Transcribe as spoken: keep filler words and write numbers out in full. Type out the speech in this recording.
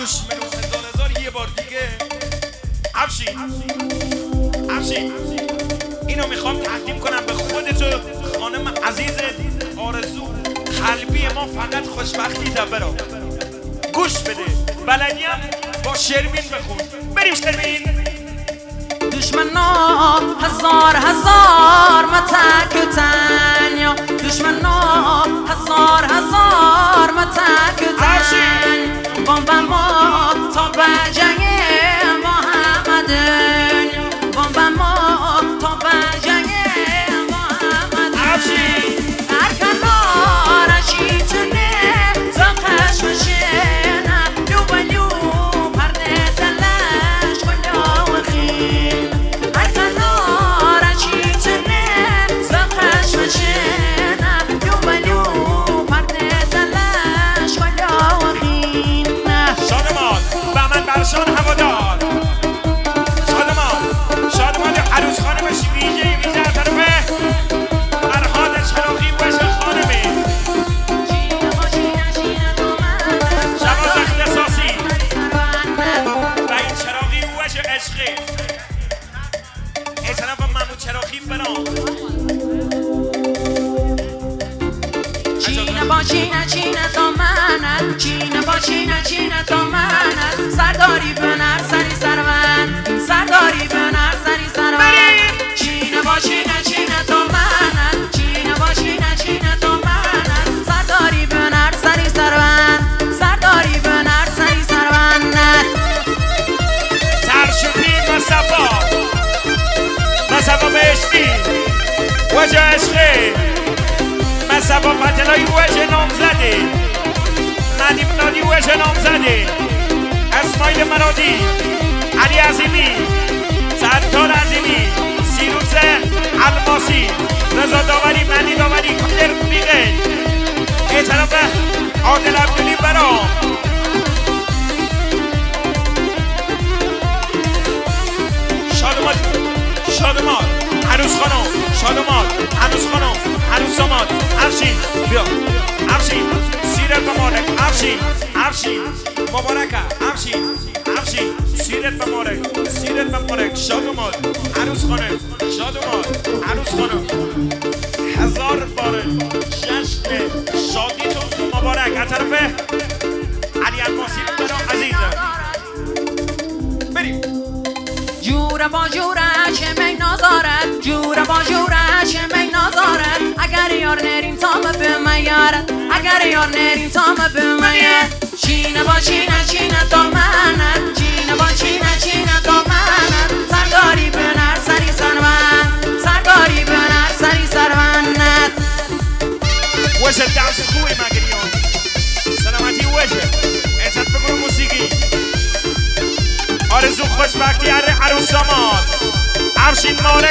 منوش منوش هزار هزار یه بار دیگه. افشین افشین اینو میخوام تقدیم کنم به خودتو خانم عزیز آرزو. قلبی ما فقط خوشبختی دبرا. گوش بده بلدیم با شرمین بخون. بریم شرمین. دشمنا هزار هزار متک و تنیا، دشمنا هزار هزار متک و تنیا، بمب ما تا به جنگ با همه دنیا، بمب ما تا به جنگ با همه دنیا. هر کنار شیطونه زخش مشینه لو بلو پرده دلش کلا و خیل. هر کنار شیطونه زخش مشینه لو بلو پرده دلش کلا و خیل. شادمان و من برشان هوادار. شادمان شادمان عروس خانم ویژه ویژه از طرف فرهاد چراغی وجه خانمه شباز اختصاصی و این چراغی وجه عشقی ای طرف محمود چراغی برام. چینه با چینه چینه تا منت، چینه با چینه چینه تا منت، سرداری بنر سری سرون، سرداری بنر سری سرون. چینه با چینه چینه تا منت، چینه با چینه چینه تا منت، سرداری بنر سری سرون، سرداری بنر سری سرون. سرشوپی مصطفی مصطفی بهشتی وجه عشقی مصطفی فتلایی وجه نامزده ندیم نادی وجه نامزده اسماعیل مرادی علی عظیمی ستار عظیمی سیروس الماسی رضا داوری مهدی داوری کادر بیغل ای طرف عادل عبدالی برام. شادمان شادمان عروس خانم شادمان عروس خانم عروس داماد افشین بیا افشین سیرت مبارک افشین افشین مبارکه افشین افشین سیرت مبارک سیرت مبارک. شادمان عروس خانم شادمان عروس خانم هزار بار جشن شادیتون مبارک از طرف علی الماسی برام عزیزم. بریم. جوره با جوره چه می نازارد، جوره با جوره چه می نازارد، اگر یار نرین تام به میارد، اگر یار نرین تام به میارد. چینه با چینه چینه تا منت، چینه با چینه چینه تا منت، سرداری بنر سری سرون، سرداری بنر سری سرونت. وجه دست خوبی مگریان سلامتی وجه اعتد بگو موسیقی آرزو خوشبختی عروس داماد افشین مالک